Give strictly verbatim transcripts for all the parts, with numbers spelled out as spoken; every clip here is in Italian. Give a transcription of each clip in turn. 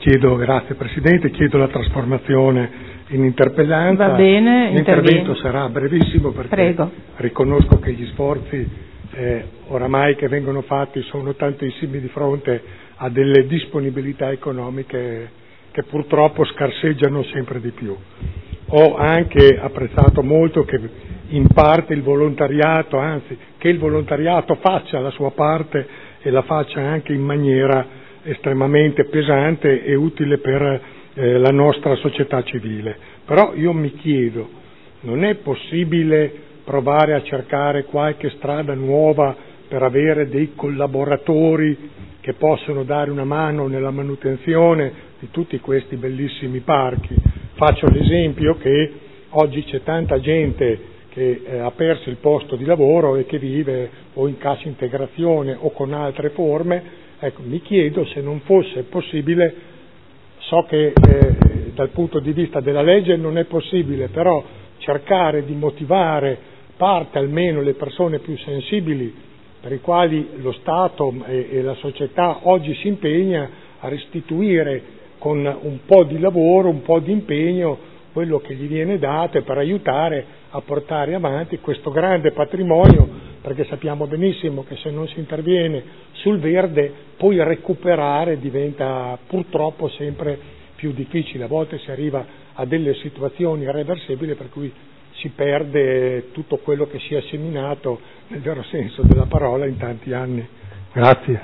Chiedo, grazie Presidente, chiedo la trasformazione in interpellanza. Va bene, l'intervento sarà brevissimo perché Prego. riconosco che gli sforzi eh, oramai che vengono fatti sono tantissimi di fronte a delle disponibilità economiche che purtroppo scarseggiano sempre di più. Ho anche apprezzato molto che in parte il volontariato, anzi che il volontariato faccia la sua parte e la faccia anche in maniera estremamente pesante e utile per eh, la nostra società civile. Però io mi chiedo, non è possibile provare a cercare qualche strada nuova per avere dei collaboratori che possono dare una mano nella manutenzione di tutti questi bellissimi parchi? Faccio l'esempio che oggi c'è tanta gente che eh, ha perso il posto di lavoro e che vive o in cassa integrazione o con altre forme. Ecco, mi chiedo se non fosse possibile, so che eh, dal punto di vista della legge non è possibile, però cercare di motivare parte almeno le persone più sensibili per i quali lo Stato e, e la società oggi si impegna a restituire con un po' di lavoro, un po' di impegno quello che gli viene dato e per aiutare a portare avanti questo grande patrimonio, perché sappiamo benissimo che se non si interviene sul verde poi recuperare diventa purtroppo sempre più difficile, a volte si arriva a delle situazioni irreversibili per cui si perde tutto quello che si è seminato nel vero senso della parola in tanti anni. Grazie.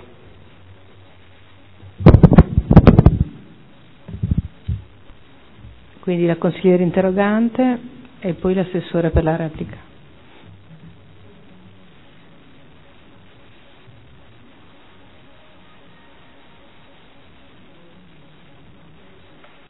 Quindi la consigliera interrogante e poi l'assessore per la replica.